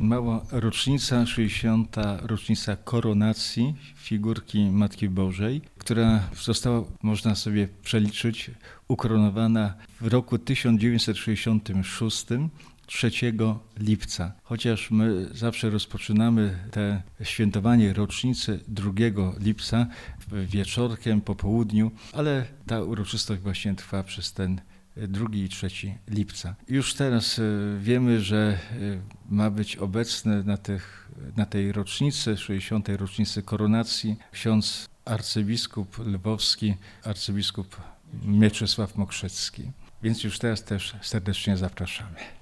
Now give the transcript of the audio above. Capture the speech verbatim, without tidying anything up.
mała rocznica, sześćdziesiąta rocznica koronacji figurki Matki Bożej, która została, można sobie przeliczyć, ukoronowana w roku tysiąc dziewięćset sześćdziesiątym szóstym, trzeciego lipca. Chociaż my zawsze rozpoczynamy te świętowanie rocznicy drugiego lipca wieczorkiem, po południu, ale ta uroczystość właśnie trwa przez ten drugi i trzeci lipca. Już teraz wiemy, że ma być obecny na, tych, na tej rocznicy, sześćdziesiątej rocznicy koronacji, ksiądz arcybiskup lwowski, arcybiskup Mieczysław Mokrzecki. Więc już teraz też serdecznie zapraszamy.